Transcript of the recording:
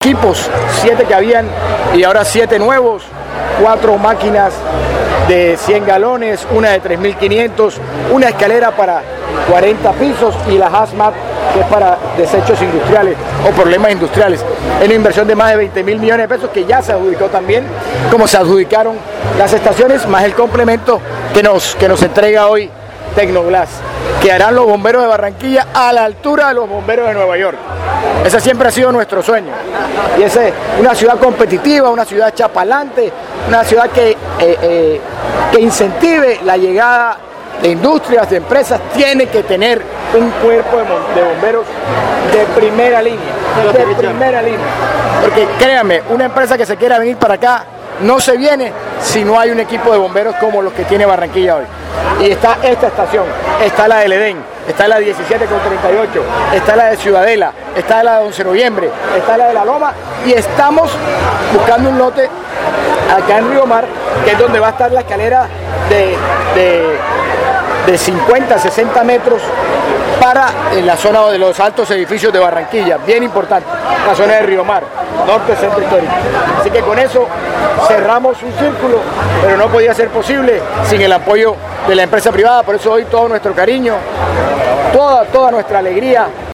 equipos, 7 que habían y ahora 7 nuevos, 4 máquinas de 100 galones, una de 3.500, una escalera para 40 pisos y la hazmat, que es para desechos industriales o problemas industriales. Es una inversión de más de 20.000 millones de pesos que ya se adjudicó también, como se adjudicaron las estaciones, más el complemento que nos entrega hoy Tecnoglass, que harán los bomberos de Barranquilla a la altura de los bomberos de Nueva York. Ese siempre ha sido nuestro sueño. Y esa es una ciudad competitiva, una ciudad chapalante, una ciudad que incentive la llegada de industrias, de empresas. Tiene que tener un cuerpo de bomberos de primera línea. De primera línea. Porque créanme, una empresa que se quiera venir para acá no se viene si no hay un equipo de bomberos como los que tiene Barranquilla hoy. Y está esta estación, está la del Edén, está la 17 con 38, está la de Ciudadela, está la de 11 de noviembre, está la de La Loma, y estamos buscando un lote acá en Río Mar, que es donde va a estar la escalera de 50, 60 metros para la zona de los altos edificios de Barranquilla, bien importante, la zona de Río Mar, norte centro histórico. Así que con eso cerramos un círculo, pero no podía ser posible sin el apoyo de la empresa privada. Por eso hoy todo nuestro cariño, toda nuestra alegría